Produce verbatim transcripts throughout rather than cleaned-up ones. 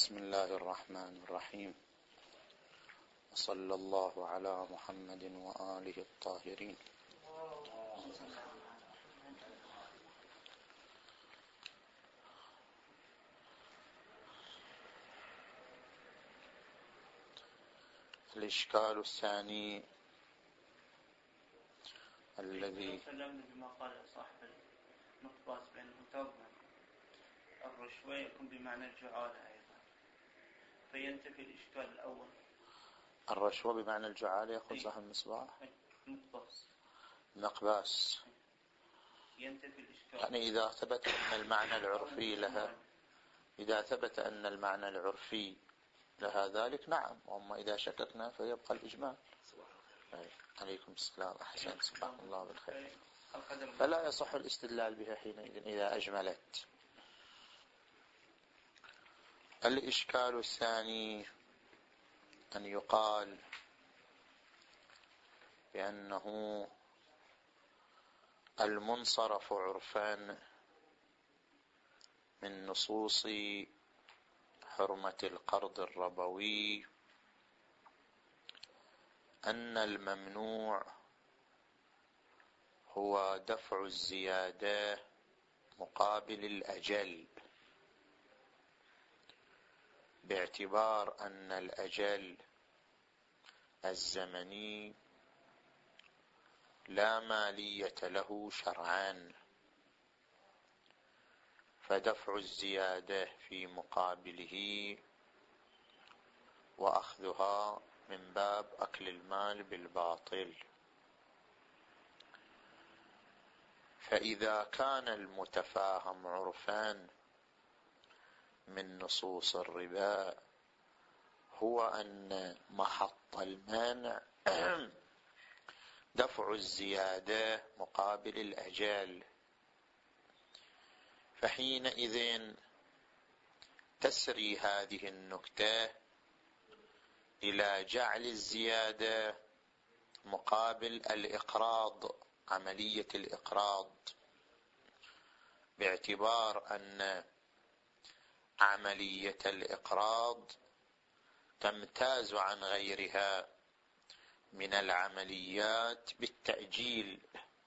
بسم الله الرحمن الرحيم، وصلى الله على محمد وآله الطاهرين. الإشكال الثاني الذي تكلمنا بما قال صاحب المقباس بأنه توبة الرشوة يكون بمعنى الجعالة أيضا، فينتفي الإشكال الأول. الرشوة بمعنى الجعالة يقول صاحب المصباح مقباس مقباس ينتفي الإشكال، يعني إذا ثبت أن المعنى العرفي لها إذا ثبت أن المعنى العرفي لها ذلك نعم، وأما إذا شككنا فيبقى الإجمال. عليكم السلام، أحسن، صباح الله بالخير. فلا يصح الاستدلال بها حينئذ إذا أجملت. الإشكال الثاني أن يقال بأنه المنصرف عرفان من نصوص حرمة القرض الربوي أن الممنوع هو دفع الزيادة مقابل الأجل، باعتبار أن الأجل الزمني لا مالية له شرعا، فدفع الزيادة في مقابله وأخذها من باب أكل المال بالباطل. فإذا كان المتفاهم عرفان من نصوص الربا هو أن محط المانع دفع الزيادة مقابل الأجل، فحينئذ تسري هذه النكتة إلى جعل الزيادة مقابل الإقراض، عملية الإقراض، باعتبار أن عملية الإقراض تمتاز عن غيرها من العمليات بالتأجيل.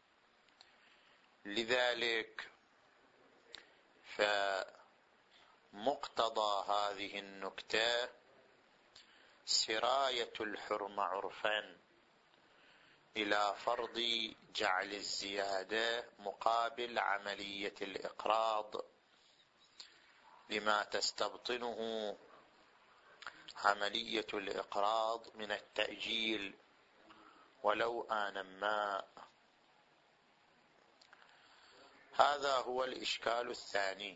لذلك فمقتضى هذه النكتة سراية الحرمة عرفا إلى فرض جعل الزيادة مقابل عملية الإقراض، لما تستبطنه عملية الإقراض من التأجيل ولو آنا ما. هذا هو الإشكال الثاني.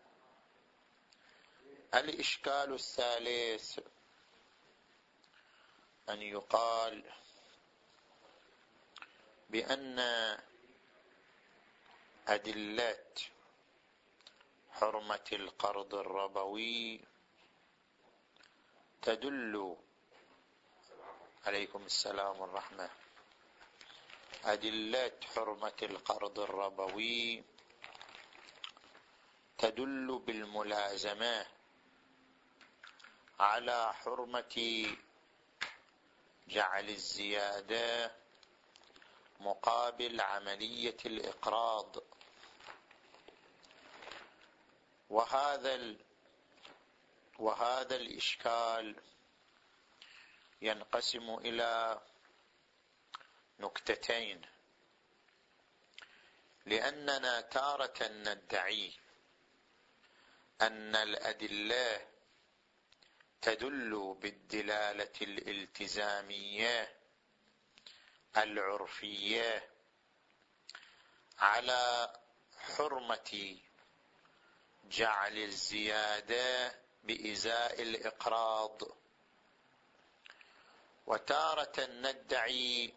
الإشكال الثالث أن يقال بأن أدلة حرمة القرض الربوي تدل عليكم السلام والرحمة أدلة حرمة القرض الربوي تدل بالملازمة على حرمة جعل الزيادة مقابل عملية الإقراض. وهذا ال... وهذا الإشكال ينقسم إلى نكتتين، لأننا تارة ندعي أن الأدلة تدل بالدلالة الالتزامية العرفية على حرمة جعل الزيادة بإزاء الإقراض، وتارة ندعي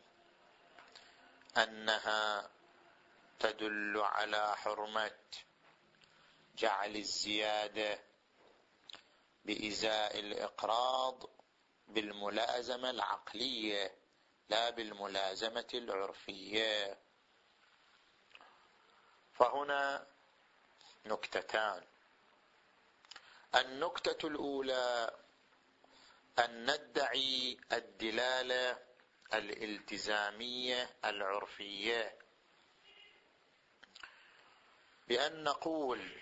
أنها تدل على حرمة جعل الزيادة بإزاء الإقراض بالملازمة العقلية لا بالملازمة العرفية. فهنا نكتتان. النكتة الأولى أن ندعي الدلالة الالتزامية العرفية بأن نقول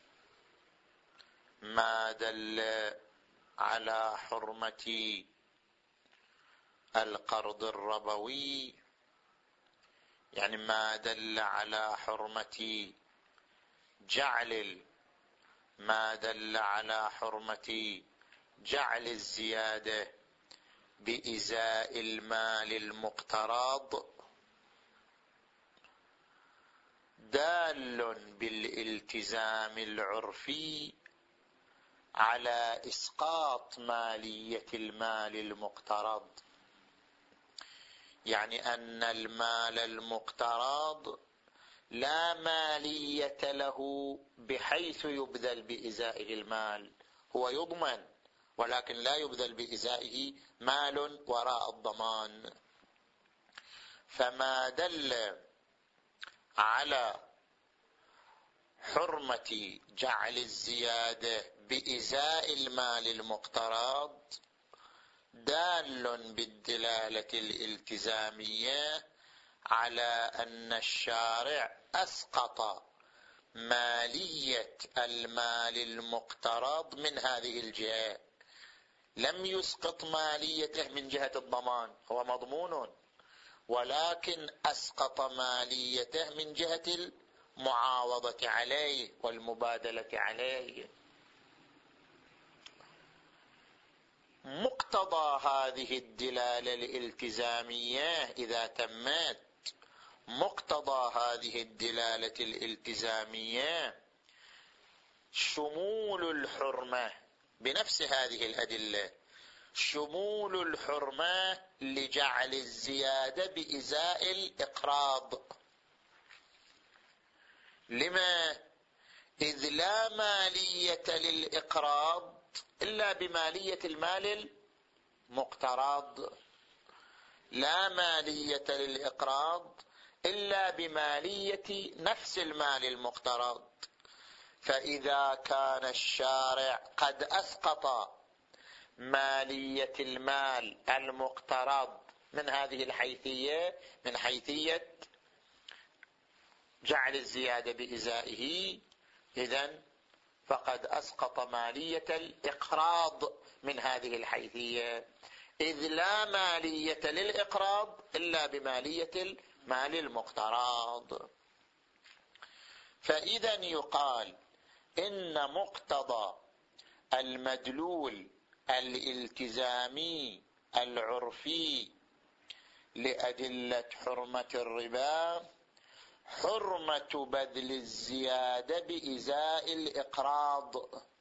ما دل على حرمة القرض الربوي، يعني ما دل على حرمة جعل ما دل على حرمة جعل الزيادة بإزاء المال المقترض دال بالالتزام العرفي على إسقاط مالية المال المقترض، يعني أن المال المقترض لا مالية له بحيث يبذل بإزائه المال، هو يضمن ولكن لا يبذل بإزائه مال وراء الضمان. فما دل على حرمة جعل الزيادة بإزاء المال المقترض دال بالدلالة الالتزامية على أن الشارع أسقط مالية المال المقترض من هذه الجهة، لم يسقط ماليته من جهة الضمان، هو مضمون، ولكن أسقط ماليته من جهة المعاوضة عليه والمبادلة عليه. مقتضى هذه الدلالة الالتزامية إذا تمت، مقتضى هذه الدلالة الالتزامية شمول الحرمة بنفس هذه الأدلة، شمول الحرمة لجعل الزيادة بإزاء الإقراض. لما؟ إذ لا مالية للإقراض إلا بمالية المال المقترض، لا مالية للإقراض إلا بمالية نفس المال المقترض. فإذا كان الشارع قد أسقط مالية المال المقترض من هذه الحيثية، من حيثية جعل الزيادة بإزائه، إذن فقد أسقط مالية الإقراض من هذه الحيثية، إذ لا مالية للإقراض إلا بمالية المال المقترض. فإذا يقال إن مقتضى المدلول الالتزامي العرفي لأدلة حرمة الربا حرمة بذل الزيادة بإزاء الإقراض،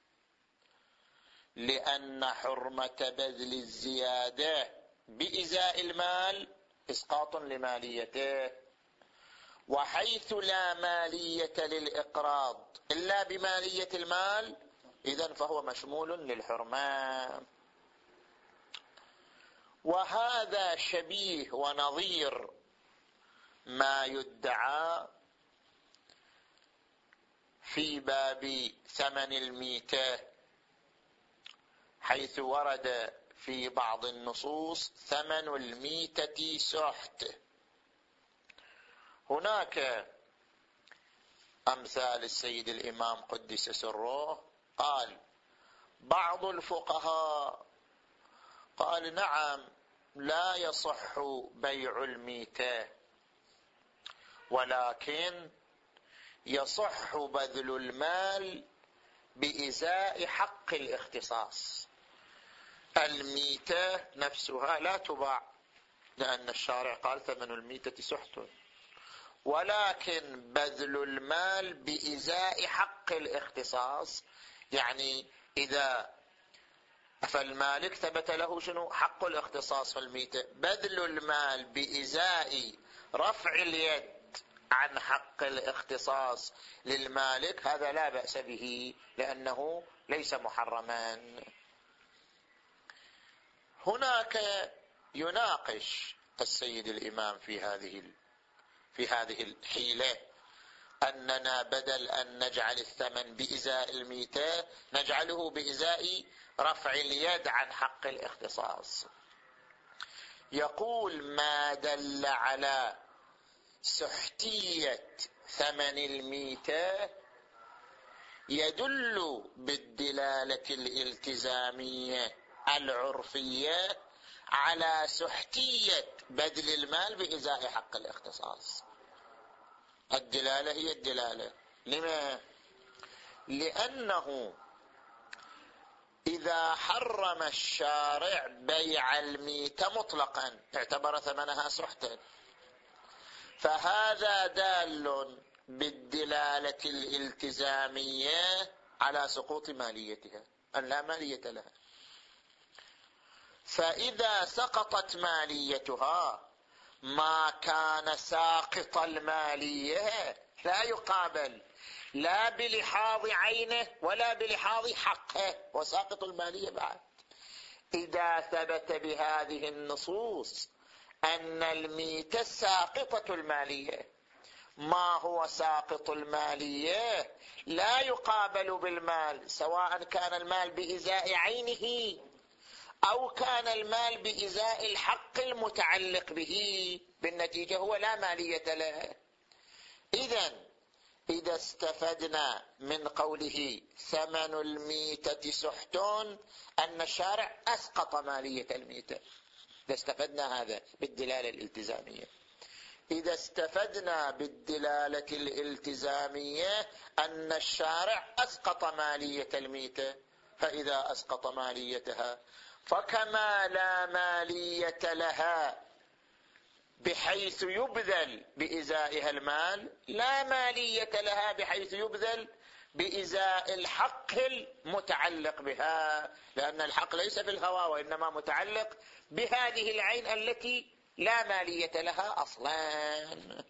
لأن حرمة بذل الزيادة بإزاء المال إسقاط لماليته، وحيث لا مالية للإقراض إلا بمالية المال إذن فهو مشمول للحرمة. وهذا شبيه ونظير ما يدعى في باب ثمن الميتة، حيث ورد في بعض النصوص ثمن الميتة سحت. هناك أمثال السيد الإمام قدس سره، قال بعض الفقهاء قال نعم لا يصح بيع الميتة، ولكن يصح بذل المال بإزاء حق الاختصاص. الميتة نفسها لا تباع لأن الشارع قال ثمن الميتة سحت، ولكن بذل المال بإزاء حق الاختصاص، يعني إذا فالمالك ثبت له شنو؟ حق الاختصاص في الميتة، بذل المال بإزاء رفع اليد عن حق الاختصاص للمالك هذا لا بأس به لأنه ليس محرما. هناك يناقش السيد الإمام في هذه في هذه الحيلة، أننا بدل أن نجعل الثمن بإزاء الميتة نجعله بإزاء رفع اليد عن حق الاختصاص. يقول ما دل على سحتية ثمن الميتة يدل بالدلالة الالتزامية العرفية على سحتية بذل المال بإزاء حق الاختصاص. الدلالة هي الدلالة. لما؟ لأنه إذا حرم الشارع بيع الميتة مطلقا اعتبر ثمنها سحتا، فهذا دال بالدلالة الالتزامية على سقوط ماليتها، أن لا مالية لها. فإذا سقطت ماليتها ما كان ساقط المالية لا يقابل لا بلحاظ عينه ولا بلحاظ حقه، وساقط المالية بعد. إذا ثبت بهذه النصوص أن الميتة ساقطة المالية، ما هو ساقط المالية لا يقابل بالمال، سواء كان المال بإزاء عينه أو كان المال بإزاء الحق المتعلق به، بالنتيجة هو لا مالية له. إذن إذا استفدنا من قوله ثمن الميتة سحت أن الشارع أسقط مالية الميتة، إذا استفدنا هذا بالدلالة الالتزامية. إذا استفدنا بالدلالة الالتزامية أن الشارع أسقط مالية الميتة، فإذا أسقط ماليتها فكما لا مالية لها بحيث يبذل بإزائها المال، لا مالية لها بحيث يبذل بإزاء الحق المتعلق بها، لأن الحق ليس في الهوى وإنما متعلق بهذه العين التي لا مالية لها أصلا.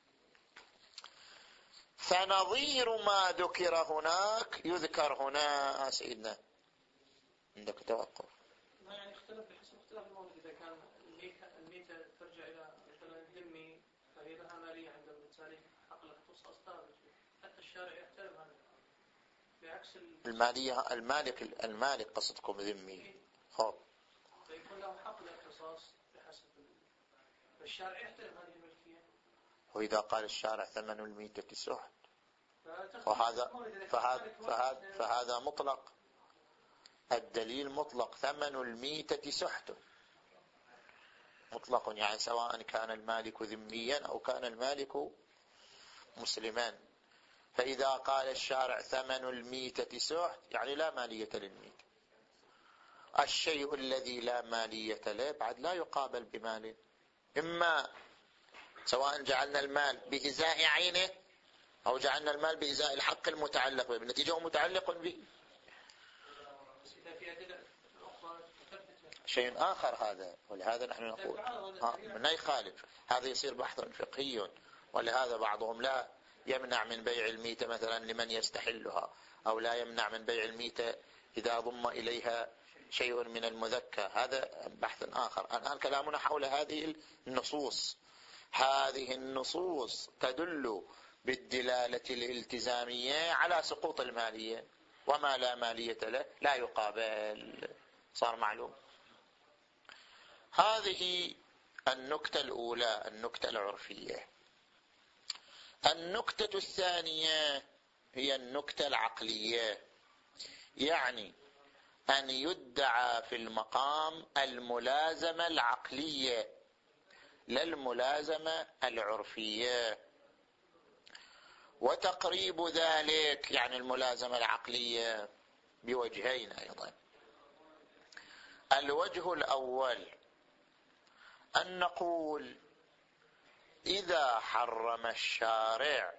فنظير ما ذكر هناك يذكر هنا. سيدنا عندك توقف. ما يعني اختلف بحسب اختلاف المورد. إذا كان الميتة الميتة ترجع إلى مثلا الذمي فهي لها مالية عند المتسالي حق الاختصاص ثابت، حتى الشارع يحترم هذا بعكس المالية. المالك المالك قصدكم ذمي، خب فيكون له حق الاختصاص بحسب الشارع يحترم هذه الملكية. وإذا قال الشارع ثمن الميتة سحت وهذا فهذا فهذا فهذا مطلق، الدليل مطلق، ثمن الميتة سحت مطلق، يعني سواء كان المالك ذميا أو كان المالك مسلما. فإذا قال الشارع ثمن الميتة سحت يعني لا مالية للميتة. الشيء الذي لا مالية له بعد لا يقابل بماله، إما سواء جعلنا المال بإزاء عينه أو جعلنا المال بإزاء الحق المتعلق به، بالنتيجة هو متعلق به. شيء آخر هذا، ولهذا نحن نقول لا يخالف، هذا يصير بحث فقهي، ولهذا بعضهم لا يمنع من بيع الميتة مثلا لمن يستحلها، أو لا يمنع من بيع الميتة إذا ضم إليها شيء من المذكى، هذا بحث آخر. الآن كلامنا حول هذه النصوص. هذه النصوص تدل بالدلالة الالتزامية على سقوط المالية، وما لا مالية له لا يقابل. صار معلوم. هذه النكتة الأولى، النكتة العرفية. النكتة الثانية هي النكتة العقلية، يعني أن يدعى في المقام الملازمة العقلية لا الملازمة العرفية. وتقريب ذلك يعني الملازمة العقلية بوجهين أيضا. الوجه الأول أن نقول إذا حرم الشارع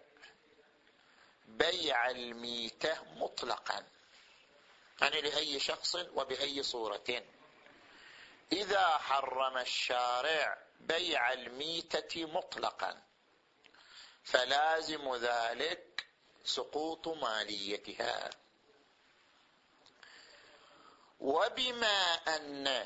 بيع الميتة مطلقا، يعني لأي شخص وبأي صورة، إذا حرم الشارع بيع الميتة مطلقا فلازم ذلك سقوط ماليتها. وبما أن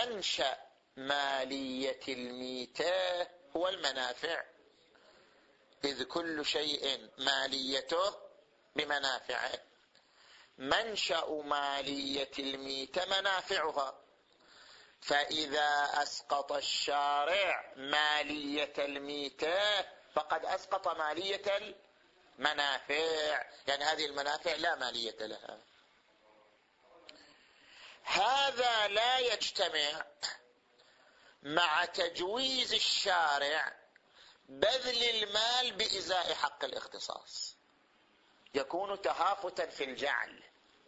منشأ مالية الميتة هو المنافع، إذ كل شيء ماليته بمنافعه. منشأ مالية الميتة منافعها، فإذا أسقط الشارع مالية الميتة فقد أسقط مالية المنافع، يعني هذه المنافع لا مالية لها. هذا لا يجتمع مع تجويز الشارع بذل المال بإزاء حق الاختصاص، يكون تهافتا في الجعل.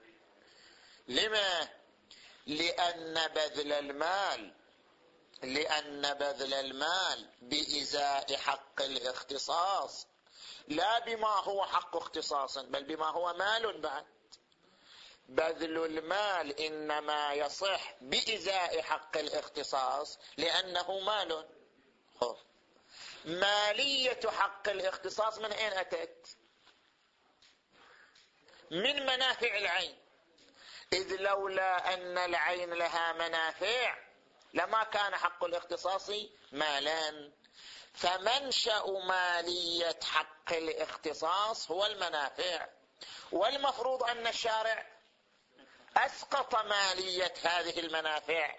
لما؟ لأن بذل المال لأن بذل المال بإزاء حق الاختصاص لا بما هو حق اختصاص بل بما هو مال بعد. بذل المال إنما يصح بإزاء حق الاختصاص لأنه مال. خوف. مالية حق الاختصاص من أين أتت؟ من منافع العين، إذ لولا أن العين لها منافع لما كان حق الاختصاص مالا. فمنشأ مالية حق الاختصاص هو المنافع، والمفروض أن الشارع أسقط مالية هذه المنافع.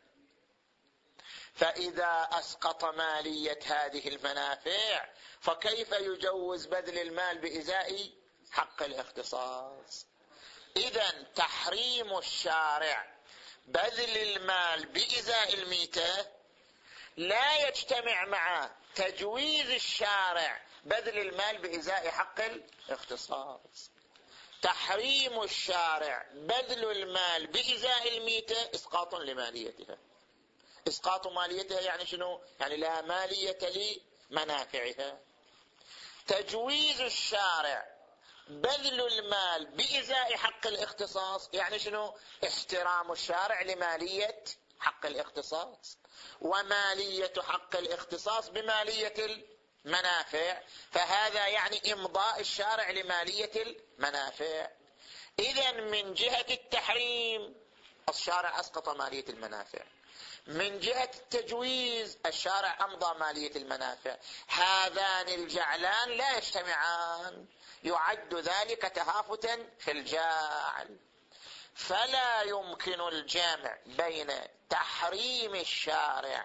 فإذا أسقط مالية هذه المنافع فكيف يجوز بذل المال بإزاء حق الاختصاص؟ إذن تحريم الشارع بذل المال بإزاء الميتة لا يجتمع مع تجويز الشارع بذل المال بإزاء حق الاختصاص. تحريم الشارع بذل المال بإزاء الميتة إسقاط لماليتها. إسقاط ماليتها يعني شنو؟ يعني لا مالية لمنافعها. تجويز الشارع بذل المال بإزاء حق الاختصاص يعني شنو؟ احترام الشارع لمالية حق الاختصاص، ومالية حق الاختصاص بمالية المنافع، فهذا يعني إمضاء الشارع لمالية المنافع. إذن من جهة التحريم الشارع أسقط مالية المنافع، من جهة التجويز الشارع أمضى مالية المنافع. هذان الجعلان لا يجتمعان، يعد ذلك تهافتا في الجعل. فلا يمكن الجمع بين تحريم الشارع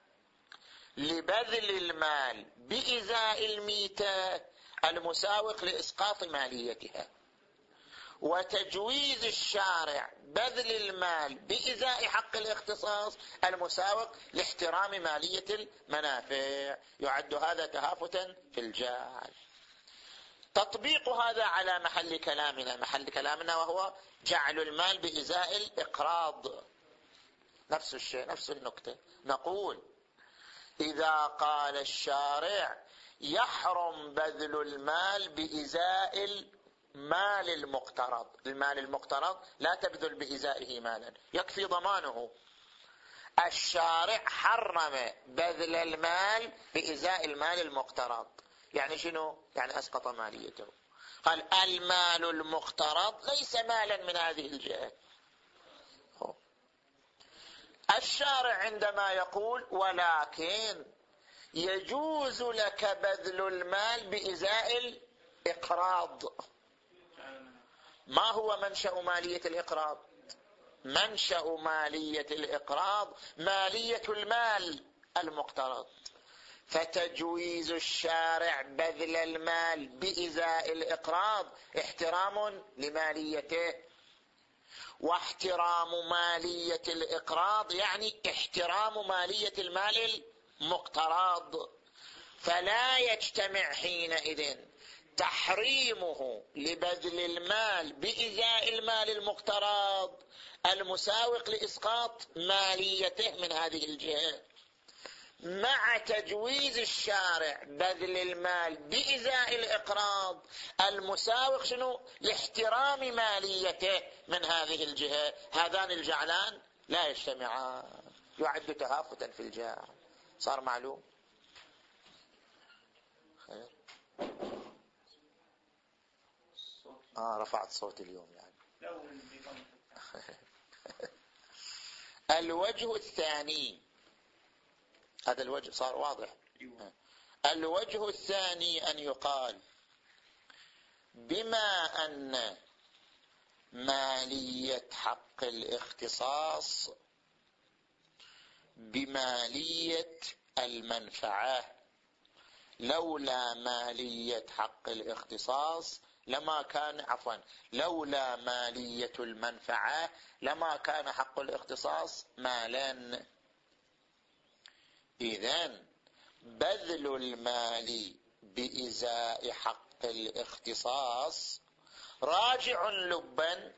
لبذل المال بإزاء الميتة المساوق لإسقاط ماليتها، وتجويز الشارع بذل المال بإزاء حق الاختصاص المساوق لاحترام مالية المنافع. يعد هذا تهافتا في الجعل. تطبيق هذا على محل كلامنا محل كلامنا وهو جعل المال بإزاء الإقراض. نفس الشيء، نفس النكتة. نقول إذا قال الشارع يحرم بذل المال بإزاء المال المقترض، المال المقترض لا تبذل بإزائه مالا، يكفي ضمانه. الشارع حرم بذل المال بإزاء المال المقترض، يعني شنو؟ يعني أسقط ماليته. قال المال المقترض ليس مالا من هذه الجهة. الشارع عندما يقول ولكن يجوز لك بذل المال بإزاء الإقراض، ما هو منشأ مالية الإقراض؟ منشأ مالية الإقراض مالية المال المقترض، فتجويز الشارع بذل المال بإزاء الإقراض احترام لماليته، واحترام مالية الإقراض يعني احترام مالية المال المقترض. فلا يجتمع حينئذ تحريمه لبذل المال بإزاء المال المقترض المساوق لإسقاط ماليته من هذه الجهة مع تجويز الشارع بذل المال بإزاء الإقراض المساوق شنو؟ لاحترام ماليته من هذه الجهة. هذان الجعلان لا يجتمعان، يعد تهافتا في الجعل. صار معلوم؟ خير. آه رفعت صوتي اليوم يعني. الوجه الثاني، هذا الوجه صار واضح. الوجه الثاني أن يقال بما أن مالية حق الاختصاص بمالية المنفعة، لولا مالية حق الاختصاص لما كان عفوا لولا مالية المنفعة لما كان حق الاختصاص مالا. إذن بذل المال بإزاء حق الاختصاص راجع لبا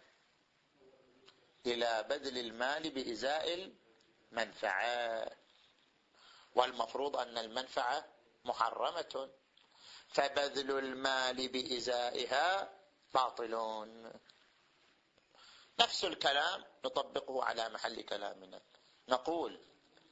إلى بذل المال بإزاء المنفعة، والمفروض أن المنفعة محرمة، فبذل المال بإزائها باطلون. نفس الكلام نطبقه على محل كلامنا، نقول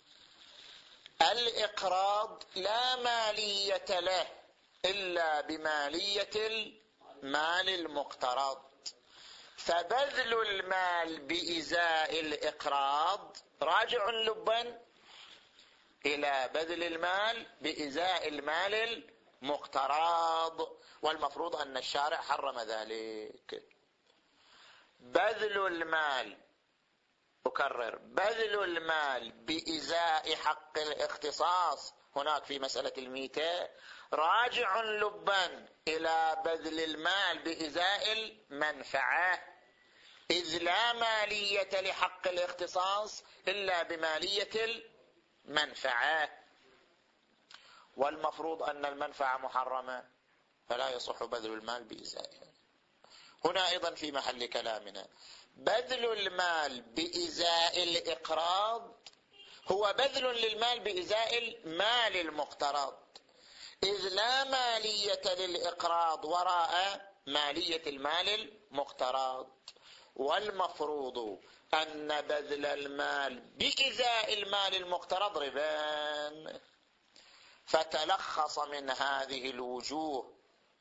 الإقراض لا مالية له إلا بمالية المال المقترض، فبذل المال بإزاء الإقراض راجع لبا إلى بذل المال بإزاء المال المقترض، والمفروض أن الشارع حرم ذلك. بذل المال، أكرر، بذل المال بإزاء حق الاختصاص هناك في مسألة الميتة راجع لبا إلى بذل المال بإزاء المنفعة، إذ لا مالية لحق الاختصاص إلا بمالية المنفعة، والمفروض أن المنفعة محرمة فلا يصح بذل المال بإزائها. هنا أيضا في محل كلامنا بذل المال بإزاء الإقراض هو بذل للمال بإزاء المال المقترض، إذ لا مالية للإقراض وراء مالية المال المقترض، والمفروض أن بذل المال بإزاء المال المقترض ربا. فتلخص من هذه الوجوه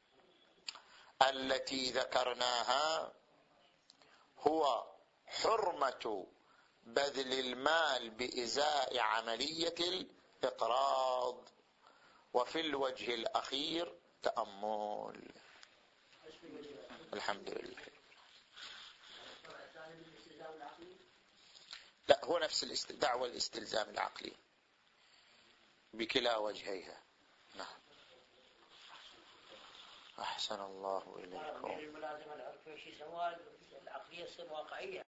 التي ذكرناها هو حرمة بذل المال بإزاء عملية الإقراض. وفي الوجه الأخير تأمل. الحمد لله. لا، هو نفس دعوى الاستلزام العقلي بكلا وجهيها. نعم. أحسن الله إليكم. الملازمة العرفية شيء سوال العقلية تصير واقعية.